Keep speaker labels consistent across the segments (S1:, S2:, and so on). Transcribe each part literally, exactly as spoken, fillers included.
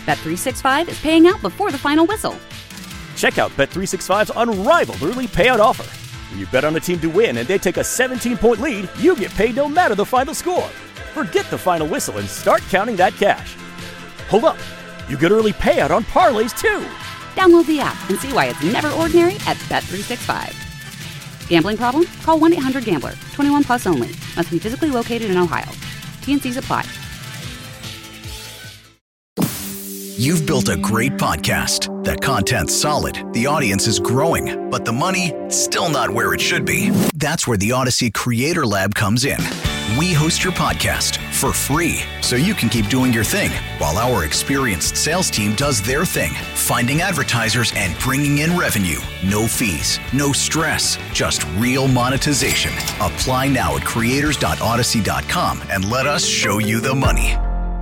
S1: Bet three sixty-five is paying out before the final whistle.
S2: Check out Bet three sixty-five's unrivaled early payout offer. When you bet on a team to win and they take a seventeen-point lead, you get paid no matter the final score. Forget the final whistle and start counting that cash. Hold up. You get early payout on parlays, too.
S1: Download the app and see why it's never ordinary at Bet three sixty-five. Gambling problem? Call one eight hundred gambler. twenty-one plus only. Must be physically located in Ohio. T N Cs apply.
S3: You've built a great podcast. The content's solid, the audience is growing, but the money, still not where it should be. That's where the Odyssey Creator Lab comes in. We host your podcast for free, so you can keep doing your thing, while our experienced sales team does their thing, finding advertisers and bringing in revenue. No fees, no stress, just real monetization. Apply now at creators dot odyssey dot com and let us show you the money.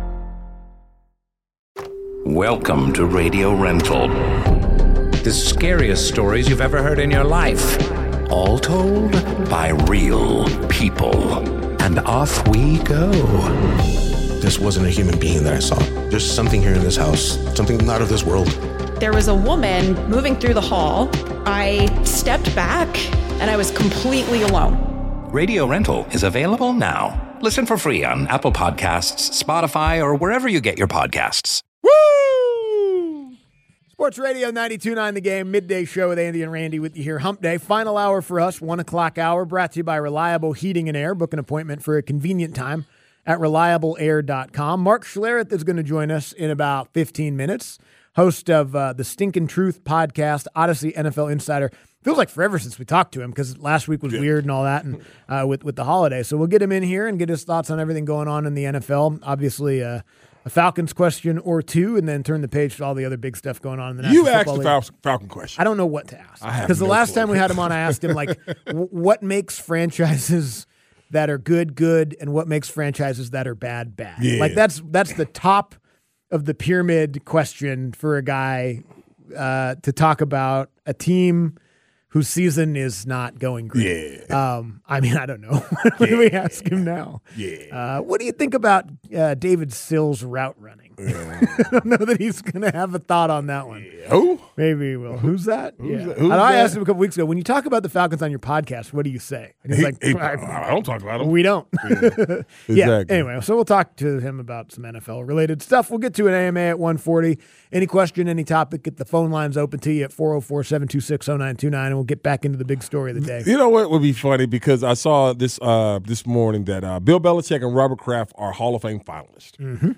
S4: Welcome to Radio Rental. The scariest stories you've ever heard in your life. All told by real people. And off we go.
S5: This wasn't a human being that I saw. There's something here in this house. Something not of this world.
S6: There was a woman moving through the hall. I stepped back and I was completely alone.
S4: Radio Rental is available now. Listen for free on Apple Podcasts, Spotify, or wherever you get your podcasts.
S7: Woo! Sports Radio ninety-two point nine The Game, midday show with Andy and Randy with you here. Hump Day, final hour for us, one o'clock hour, brought to you by Reliable Heating and Air. Book an appointment for a convenient time at reliable air dot com. Mark Schlereth is going to join us in about fifteen minutes, host of uh, the Stinkin' Truth podcast, Odyssey N F L Insider. Feels like forever since we talked to him because last week was yeah. weird and all that, and uh, with, with the holiday. So we'll get him in here and get his thoughts on everything going on in the N F L. Obviously, uh, a Falcons question or two, and then turn the page to all the other big stuff going on in the National
S8: You asked
S7: Football
S8: the Fal-
S7: League.
S8: Falcon question.
S7: I don't know what to ask.
S8: Because
S7: the
S8: no
S7: last
S8: clue.
S7: time we had him on, I asked him, like, w- what makes franchises that are good, good, and what makes franchises that are bad, bad?
S8: Yeah.
S7: Like, that's that's the top of the pyramid question for a guy uh, to talk about a team whose season is not going great.
S8: Yeah.
S7: Um, I mean, I don't know. What do we ask him now?
S8: Yeah.
S7: Uh, what do you think about uh, David Sills' route running?
S8: Yeah.
S7: I don't know that he's going to have a thought on that one.
S8: Yeah. Who?
S7: Maybe he will. Who's that?
S8: Who's
S7: yeah.
S8: that? Who's
S7: I, know I
S8: that?
S7: asked him a couple weeks ago, when you talk about the Falcons on your podcast, what do you say? And he's
S8: He-
S7: like,
S8: he-
S7: I,
S8: I don't talk about them.
S7: we don't.
S8: Yeah.
S7: Yeah.
S8: Exactly.
S7: Anyway, so we'll talk to him about some N F L-related stuff. We'll get to an A M A at one forty. Any question, any topic, get the phone lines open to you at four oh four, seven two six, oh nine two nine, and we'll get back into the big story of the day.
S8: You know what would be funny? Because I saw this uh, this morning that uh, Bill Belichick and Robert Kraft are Hall of Fame finalists.
S7: Mm-hmm.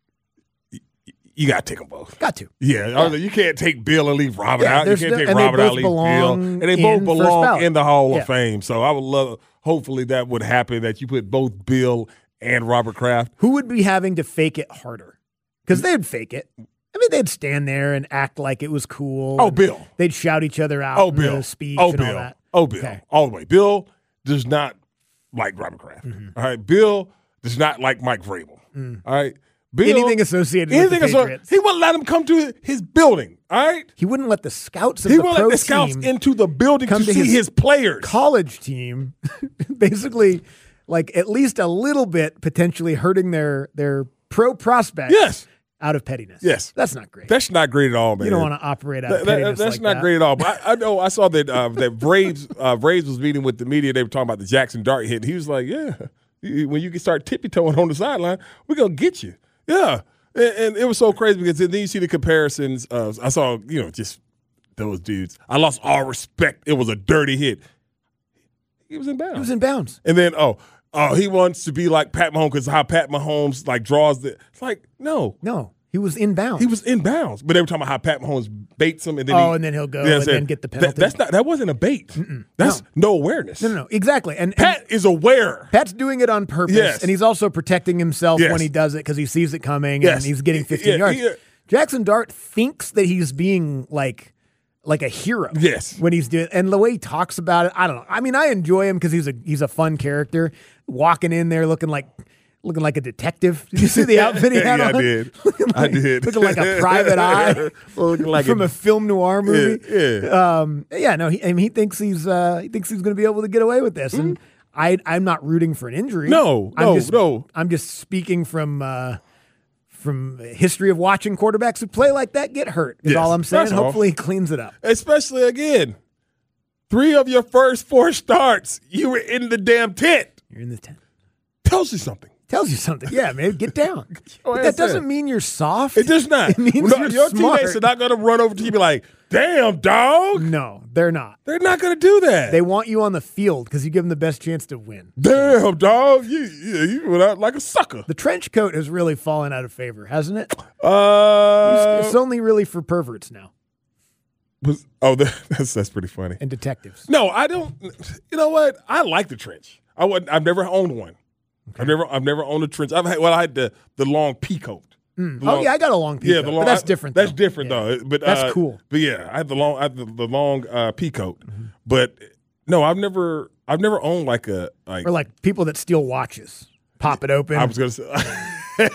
S8: You, you got to take them both.
S7: Got to.
S8: Yeah,
S7: Yeah.
S8: you can't take Bill and leave Robert
S7: Yeah,
S8: out. You
S7: there's
S8: can't
S7: no-
S8: take
S7: and they
S8: Robert
S7: both
S8: out, leave Bill.
S7: belong
S8: And they
S7: in
S8: both
S7: first
S8: belong
S7: ballot.
S8: in the Hall
S7: Yeah.
S8: of Fame. So I would love, hopefully that would happen, that you put both Bill and Robert Kraft.
S7: Who would be having to fake it harder? Because they'd fake it. I mean, they'd stand there and act like it was cool.
S8: Oh,
S7: and
S8: Bill.
S7: They'd shout each other out
S8: Oh,
S7: in
S8: Bill.
S7: the speech
S8: Oh,
S7: and
S8: Bill.
S7: all that.
S8: Oh, Bill.
S7: Okay.
S8: All the way. Bill does not like Robert Kraft.
S7: Mm-hmm.
S8: All right. Bill does not like Mike Vrabel.
S7: Mm.
S8: All right. Bill,
S7: Anything associated
S8: anything
S7: with the
S8: asso-
S7: Patriots.
S8: He wouldn't let him come to his building. All right.
S7: He wouldn't let the scouts of
S8: He
S7: the
S8: wouldn't
S7: pro
S8: let the scouts
S7: team
S8: into the building
S7: come
S8: to
S7: to
S8: see
S7: his
S8: his players.
S7: college team, basically, like at least a little bit potentially hurting their their pro prospects.
S8: Yes.
S7: Out of pettiness.
S8: Yes.
S7: That's not great.
S8: That's not great at all, man.
S7: You don't want to operate out of
S8: That- that-
S7: pettiness
S8: that's
S7: like
S8: not
S7: that.
S8: great at all. But I, I know I saw that uh, that Braves uh, Braves was meeting with the media. They were talking about the Jackson Dart hit. He was like, "Yeah, when you can start tippy toeing on the sideline, we're gonna get you." Yeah, and, and it was so crazy because then you see the comparisons. Uh, I saw, you know, just those dudes. I lost all respect. It was a dirty hit. He was in bounds.
S7: He was in bounds.
S8: And then oh. Oh, he wants to be like Pat Mahomes because how Pat Mahomes like draws the. It's like no,
S7: No, he was in bounds.
S8: he was in bounds. But they were talking about how Pat Mahomes baits him, and then
S7: Oh,
S8: he,
S7: and then he'll go
S8: Yeah,
S7: and
S8: so
S7: then get the
S8: that-
S7: penalty.
S8: that's not. That wasn't a bait. That's no. awareness.
S7: No, no, no. Exactly. And, and
S8: Pat is aware.
S7: Pat's doing it on purpose,
S8: Yes.
S7: and he's also protecting himself
S8: Yes.
S7: when he does it because he sees it coming
S8: Yes.
S7: and he's getting fifteen
S8: Yeah,
S7: yards.
S8: he, uh,
S7: Jackson Dart thinks that he's being like like a hero.
S8: Yes.
S7: When he's doing, and the way he talks about it, I don't know. I mean, I enjoy him because he's a he's a fun character, walking in there looking like looking like a detective. Did you see the outfit he had
S8: yeah,
S7: on?
S8: I did.
S7: Looking
S8: I
S7: like-
S8: did.
S7: Looking like a private eye
S8: Looking like
S7: from a, film noir movie.
S8: Yeah, yeah.
S7: Um, yeah, no, he, I mean, he thinks he's uh, he thinks he's going to be able to get away with this, and I I'm not rooting for an injury.
S8: No,
S7: I'm
S8: no,
S7: just,
S8: no.
S7: I'm just speaking from uh, from history of watching quarterbacks who play like that get hurt. Is
S8: Yes,
S7: all I'm saying.
S8: that's all.
S7: Hopefully he cleans it up.
S8: Especially, again, three of your first four starts, you were in the damn tent.
S7: You're in the tent.
S8: Tells you something.
S7: Tells you something. Yeah, man, get down.
S8: your
S7: But
S8: ass
S7: that doesn't
S8: down.
S7: mean you're soft.
S8: It does not.
S7: It means
S8: No,
S7: you're
S8: your
S7: smart.
S8: teammates are not going to run over to you and be like, damn, dog.
S7: No, they're not.
S8: They're not going to do that.
S7: They want you on the field because you give them the best chance to win.
S8: Damn, dog. You, you, you went out like a sucker.
S7: The trench coat has really fallen out of favor, hasn't it?
S8: Uh,
S7: It's only really for perverts now
S8: was, oh, that's that's pretty funny.
S7: and detectives.
S8: No, I don't. You know what? I like the trench. I would. I've never owned one. I've never. I've never owned a trench. I've had. Well, I had the the long pea coat.
S7: Mm.
S8: The long-
S7: Oh, yeah, I got a long pea
S8: Yeah,
S7: coat,
S8: the long.
S7: but that's
S8: I-
S7: different.
S8: That's
S7: though.
S8: different
S7: Yeah.
S8: though. But
S7: That's
S8: uh,
S7: cool.
S8: But yeah, I had the long. I had the, the long uh, pea coat. Mm-hmm. But no, I've never. I've never owned like a like.
S7: Or like people that steal watches, pop it open.
S8: I was gonna say. I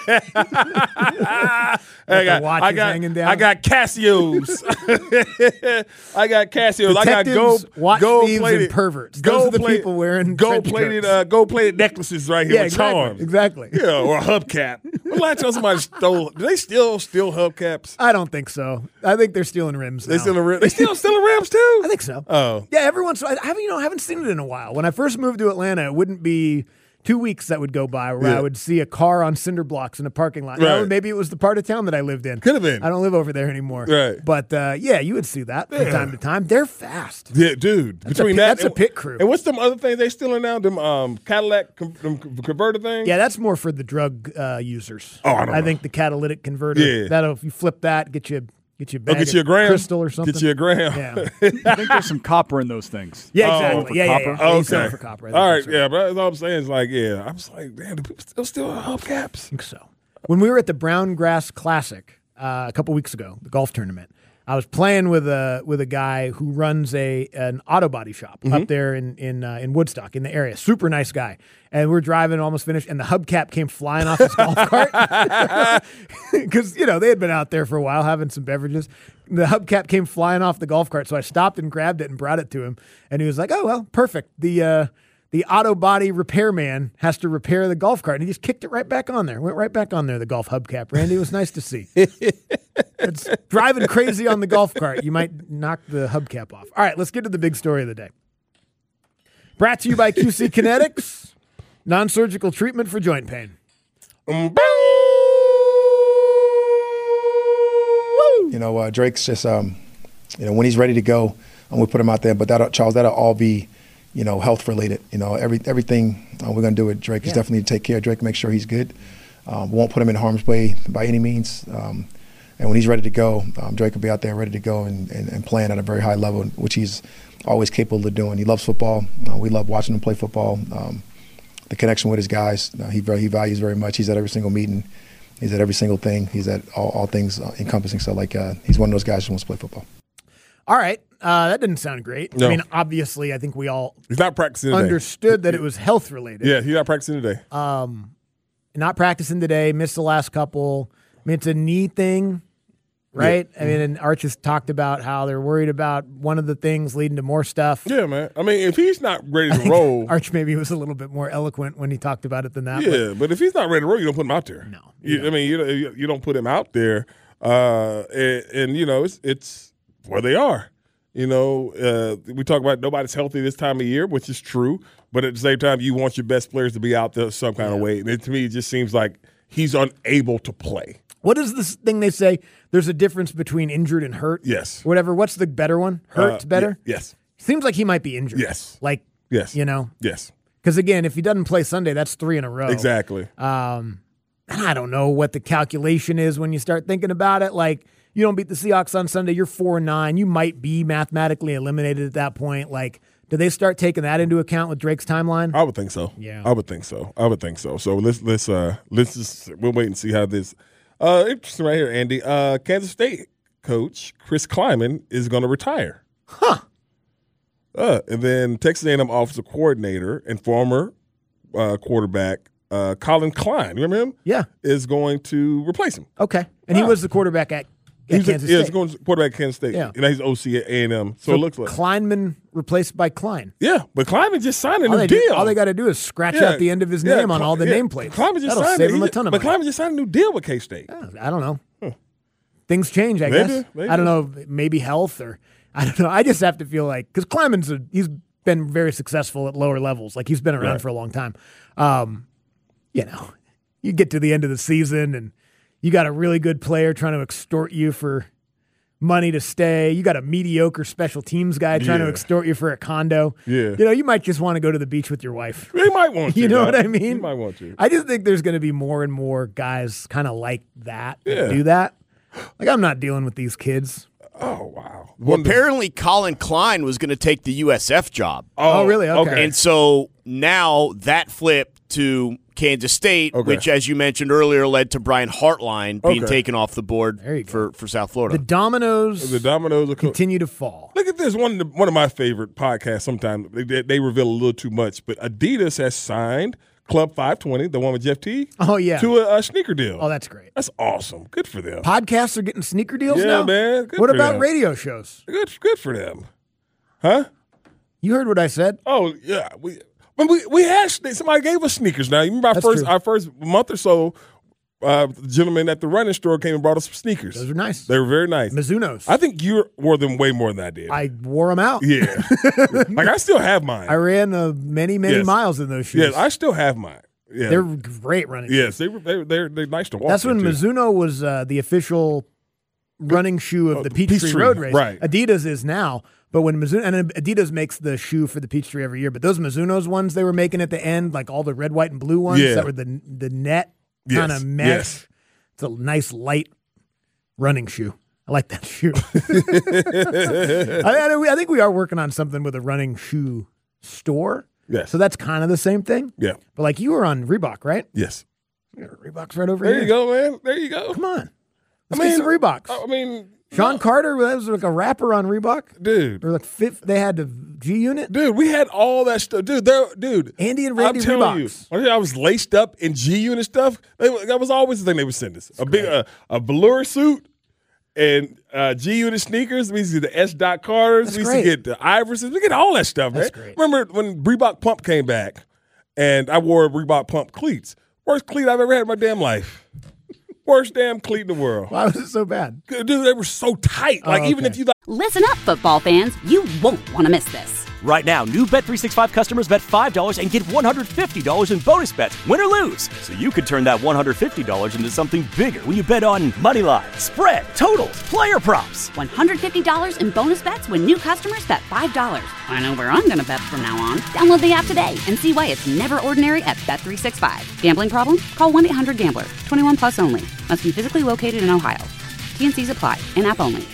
S7: the
S8: got,
S7: watches
S8: I got,
S7: hanging down.
S8: I got Casios. I got Casios. I got
S7: Detectives,
S8: gold,
S7: watch
S8: gold
S7: thieves,
S8: plated,
S7: and perverts. Those are the
S8: plate-
S7: people wearing
S8: gold
S7: trench
S8: plated,
S7: coats.
S8: uh, gold plated necklaces right here
S7: Yeah,
S8: with
S7: exactly.
S8: charms.
S7: Exactly.
S8: Yeah, or a hubcap. When last time somebody stole? Do they still steal hubcaps?
S7: I don't think so. I think they're stealing rims.
S8: They
S7: now.
S8: still rim. They still stealing rims too.
S7: I think so.
S8: Oh,
S7: Yeah, every once in a while. I haven't, you know, I haven't seen it in a while. When I first moved to Atlanta, it wouldn't be two weeks that would go by where
S8: Yeah.
S7: I would see a car on cinder blocks in a parking lot.
S8: Right.
S7: Now, maybe it was the part of town that I lived in.
S8: Could have been.
S7: I don't live over there anymore.
S8: Right.
S7: But uh, yeah, you would see that from
S8: Yeah.
S7: time to time. They're fast.
S8: yeah, dude.
S7: That's a
S8: Between
S7: pit-
S8: that,
S7: that's a
S8: and-
S7: pit crew.
S8: And what's them other things they stealing now? Them um, Cadillac com- them converter things.
S7: Yeah, that's more for the drug uh, users.
S8: Oh, I don't know.
S7: think the catalytic converter.
S8: Yeah.
S7: That'll if you flip that, get you get you a
S8: Oh,
S7: bag
S8: get
S7: of
S8: you a gram.
S7: crystal or something.
S8: Get you a gram.
S7: Yeah.
S9: I think there's some copper in those things.
S7: Yeah,
S8: Oh,
S7: exactly.
S9: for
S7: yeah, yeah,
S9: copper?
S7: yeah, yeah. They sell it
S8: Okay.
S7: for copper. I think
S8: All right.
S7: that's
S8: Yeah, but that's all I'm saying is like, yeah, I was like, damn, do people still steal hubcaps?
S7: I think so. When we were at the Brown Grass Classic uh, a couple weeks ago, the golf tournament, I was playing with a with a guy who runs a an auto body shop
S8: Mm-hmm.
S7: up there in in uh, in Woodstock in the area. Super nice guy. And we're driving, almost finished, and the hubcap came flying off his golf cart because you know they had been out there for a while having some beverages. The hubcap came flying off the golf cart, so I stopped and grabbed it and brought it to him, and he was like, "Oh well, perfect." The uh, the auto body repairman has to repair the golf cart, and he just kicked it right back on there. Went right back on there, the golf hubcap. Randy, it was nice to see. It's driving crazy on the golf cart. You might knock the hubcap off. All right, let's get to the big story of the day. Brought to you by Q C Kinetics, non-surgical treatment for joint pain.
S10: You know, uh, Drake's just, um, you know, when he's ready to go, um, we put him out there. But that, Charles, that'll all be, you know, health related. You know, every everything uh, we're gonna do with Drake is
S7: Yeah.
S10: definitely to take care of Drake, make sure he's good. Um, we won't put him in harm's way by any means. Um, and when he's ready to go, um, Drake will be out there ready to go and, and, and playing at a very high level, which he's always capable of doing. He loves football. Uh, we love watching him play football. Um, the connection with his guys, uh, he very, he values very much. He's at every single meeting. He's at every single thing. He's at all, all things uh, encompassing. So, like, uh, he's one of those guys who wants to play football.
S7: All right, uh, that didn't sound great.
S8: No.
S7: I mean, obviously, I think we all
S8: He's not practicing today.
S7: understood that it was health related.
S8: Yeah, he's not practicing today.
S7: Um, not practicing today, missed the last couple. I mean, it's a knee thing, right? I mean, and Arch has talked about how they're worried about one of the things leading to more stuff.
S8: Yeah, man. I mean, if he's not ready to roll,
S7: Arch maybe was a little bit more eloquent when he talked about it than that. but-
S8: yeah. But if he's not ready to roll, you don't put him out there.
S7: No,
S8: You,
S7: you
S8: I mean, you don't- you don't put him out there, uh, and, and you know, it's it's where they are. You know, uh, we talk about nobody's healthy this time of year, which is true. But at the same time, you want your best players to be out there some kind of way. And it, to me, it just seems like he's unable to play.
S7: What is this thing they say? There's a difference between injured and hurt.
S8: Yes.
S7: Whatever. What's the better one? Hurt's
S8: Uh,
S7: better?
S8: ye- yes.
S7: Seems like he might be injured.
S8: Yes.
S7: Like,
S8: Yes.
S7: you know?
S8: Yes.
S7: Because, again, if he doesn't play Sunday, that's three in a row.
S8: Exactly.
S7: Um, and I don't know what the calculation is when you start thinking about it. Like, you don't beat the Seahawks on Sunday, you're four and nine. You might be mathematically eliminated at that point. Like, do they start taking that into account with Drake's timeline?
S8: I would think so.
S7: Yeah.
S8: I would think so. I would think so. So let's let's uh let's just we'll wait and see how this uh interesting right here, Andy. Uh Kansas State coach Chris Kleiman is gonna retire.
S7: Huh.
S8: Uh and then Texas A and M offensive coordinator and former uh quarterback uh Colin Klein, you remember him?
S7: Yeah.
S8: Is going to replace him.
S7: Okay. And he
S8: Wow.
S7: was the quarterback at Yeah,
S8: he's a,
S7: Kansas
S8: yeah,
S7: State.
S8: he's going to quarterback at Kansas State.
S7: Yeah.
S8: And he's O C at A and M. So, so it looks like
S7: Kleinman replaced by Klein.
S8: Yeah, but Kleinman just signed a
S7: all
S8: new
S7: they
S8: deal.
S7: Do, all they got to do is scratch
S8: yeah.
S7: out the end of his
S8: yeah.
S7: name on all the
S8: yeah.
S7: nameplates.
S8: Kleinman just
S7: That'll
S8: signed
S7: save
S8: it.
S7: him a
S8: He
S7: ton
S8: just,
S7: of
S8: but
S7: money.
S8: Kleinman just signed a new deal with K-State.
S7: I don't know.
S8: Huh.
S7: Things change, I
S8: Maybe,
S7: guess.
S8: maybe.
S7: I don't know. Maybe health or I don't know. I just have to feel like because Kleinman's a, he's been very successful at lower levels. Like he's been around
S8: Right.
S7: for a long time. Um, you know, you get to the end of the season and you got a really good player trying to extort you for money to stay. You got a mediocre special teams guy trying
S8: Yeah.
S7: to extort you for a condo.
S8: Yeah.
S7: You know, you might just want to go to the beach with your wife.
S8: They might want to.
S7: You know
S8: dog.
S7: what I mean?
S8: You might want to.
S7: I just think there's going to be more and more guys kind of like that that
S8: Yeah.
S7: do that. Like, I'm not dealing with these kids.
S8: Oh, wow.
S11: Well, apparently Colin Klein was going to take the U S F job.
S7: Oh, really? Okay.
S11: And so now that flipped to Kansas State,
S8: Okay.
S11: which, as you mentioned earlier, led to Brian Hartline being
S8: Okay.
S11: taken off the board
S7: There you go.
S11: for, for South Florida.
S7: The dominoes
S8: The Dominoes are cool.
S7: continue to fall.
S8: Look at this. One of, the, one of my favorite podcasts, sometimes they, they, they reveal a little too much, but Adidas has signed Club five twenty, the one with Jeff T,
S7: Oh, yeah.
S8: to a, a sneaker deal.
S7: Oh, that's great.
S8: That's awesome. Good for them.
S7: Podcasts are getting sneaker deals
S8: Yeah,
S7: now?
S8: man. Good
S7: what
S8: for
S7: about
S8: them.
S7: radio shows?
S8: Good, good for them. Huh?
S7: You heard what I said?
S8: Oh, yeah. We when we, we had somebody gave us sneakers now. You remember our
S7: That's
S8: first
S7: true.
S8: our first month or so, uh, the gentleman at the running store came and brought us some sneakers.
S7: Those are nice.
S8: They were very nice.
S7: Mizuno's.
S8: I think you wore them way more than I did.
S7: I wore them out.
S8: yeah. Like, I still have mine.
S7: I ran uh, many, many
S8: Yes.
S7: miles in those shoes.
S8: Yes, I still have mine. Yeah.
S7: They're great running shoes.
S8: Yes, they were. They, they're they're nice to walk.
S7: That's when
S8: in, too.
S7: Mizuno was uh, the official running shoe of
S8: Uh,
S7: the Peachtree,
S8: Peachtree,
S7: Road Race.
S8: right.
S7: Adidas is now, but when Mizuno and Adidas makes the shoe for the Peachtree every year, but those Mizuno's ones they were making at the end, like all the red, white, and blue ones
S8: Yeah.
S7: that were the the net
S8: Yes,
S7: kind of mesh.
S8: yes.
S7: It's a nice light running shoe. I like that shoe. I, I, I think we are working on something with a running shoe store.
S8: Yes.
S7: So that's kind of the same thing.
S8: Yeah.
S7: But like you were on Reebok, right?
S8: Yes.
S7: Reebok's right over
S8: There
S7: here.
S8: you go, man. There you go.
S7: Come on. Let's
S8: I mean,
S7: get some Reeboks.
S8: I mean,
S7: Sean Carter was like a rapper on Reebok.
S8: dude,
S7: Or like fifth, they had the G Unit.
S8: dude, we had all that stuff, dude. There, dude.
S7: Andy and Randy
S8: I'm telling
S7: Reeboks.
S8: you, when I was laced up in G Unit stuff. They, that was always the thing they would send us: a big, uh, a velour suit and uh, G Unit sneakers. We used to get the S. Dot Carters.
S7: That's
S8: we used
S7: great.
S8: to get the Iversons. We get all that stuff,
S7: That's
S8: man.
S7: great.
S8: Remember when Reebok Pump came back, and I wore Reebok Pump cleats. Worst cleat I've ever had in my damn life. Worst damn cleat in the world.
S7: Why was it so bad?
S8: Dude, they were so tight. Like,
S7: Oh,
S8: even
S7: okay.
S8: if you like.
S1: Listen up, football fans. You won't want to miss this.
S2: Right now, new Bet three sixty-five customers bet five dollars and get one hundred fifty dollars in bonus bets, win or lose. So you could turn that one hundred fifty dollars into something bigger when you bet on money line, spread, totals, player props.
S1: one hundred fifty dollars in bonus bets when new customers bet five dollars. I know where I'm going to bet from now on. Download the app today and see why it's never ordinary at Bet three sixty-five. Gambling problem? Call one eight hundred gambler. twenty-one plus only. Must be physically located in Ohio. T N Cs apply. In-app only.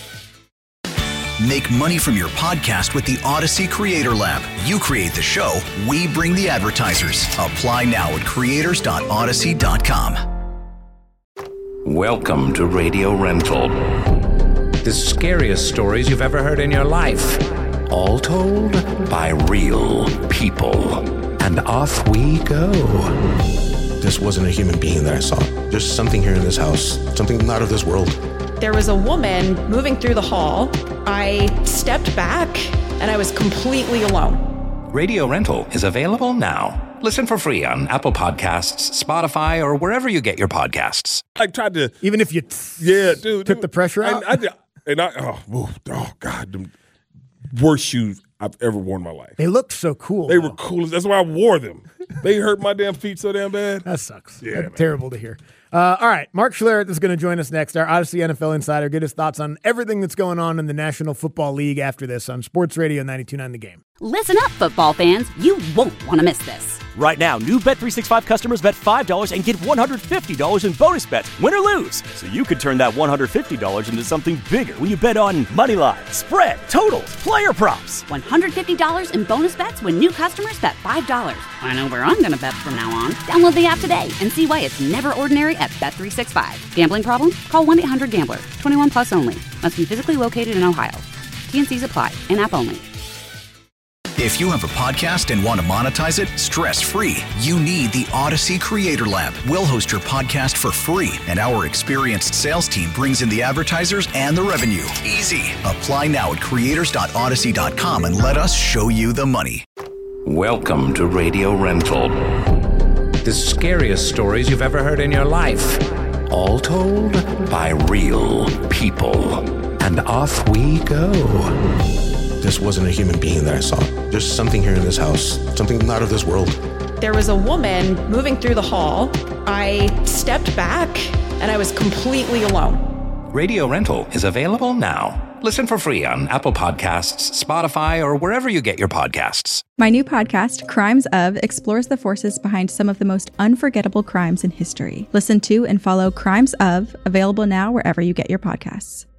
S3: Make money from your podcast with the Odyssey Creator Lab. You create the show, we bring the advertisers. Apply now at creators dot odyssey dot com.
S4: Welcome to Radio Rental. The scariest stories you've ever heard in your life. All told by real people. And off we go.
S5: This wasn't a human being that I saw. There's something here in this house, something not of this world.
S6: There was a woman moving through the hall. I stepped back and I was completely alone.
S4: Radio Rental is available now. Listen for free on Apple Podcasts, Spotify, or wherever you get your podcasts.
S8: I tried to.
S7: Even if you
S8: Yeah, dude.
S7: took the pressure
S8: and
S7: out?
S8: I, did- and I, oh, oh, oh, God, the worst shoes I've ever worn in my life.
S7: They looked so cool.
S8: They
S7: though.
S8: were cool. That's why I wore them. They hurt my damn feet so damn bad.
S7: That sucks.
S8: Yeah,
S7: That's
S8: man.
S7: terrible to hear. Uh, all right, Mark Schlereth is going to join us next, our Odyssey N F L insider. Get his thoughts on everything that's going on in the National Football League after this on Sports Radio ninety-two point nine The Game.
S1: Listen up, football fans. You won't want to miss this.
S2: Right now, new Bet three sixty-five customers bet five dollars and get one hundred fifty dollars in bonus bets, win or lose. So you could turn that one hundred fifty dollars into something bigger when you bet on money line, spread, totals, player props.
S1: one hundred fifty dollars in bonus bets when new customers bet five dollars. I know where I'm going to bet from now on. Download the app today and see why it's never ordinary at Bet three sixty-five. Gambling problem? Call one eight hundred gambler. twenty-one plus only. Must be physically located in Ohio. T N Cs apply. In-app only.
S3: If you have a podcast and want to monetize it stress-free, you need the Odyssey Creator Lab. We'll host your podcast for free, and our experienced sales team brings in the advertisers and the revenue. Easy. Apply now at creators dot odyssey dot com and let us show you the money.
S4: Welcome to Radio Rental. The scariest stories you've ever heard in your life. All told by real people. And off we go.
S5: This wasn't a human being that I saw. There's something here in this house, something not of this world.
S6: There was a woman moving through the hall. I stepped back and I was completely alone.
S4: Radio Rental is available now. Listen for free on Apple Podcasts, Spotify, or wherever you get your podcasts.
S12: My new podcast, Crimes Of, explores the forces behind some of the most unforgettable crimes in history. Listen to and follow Crimes Of, available now wherever you get your podcasts.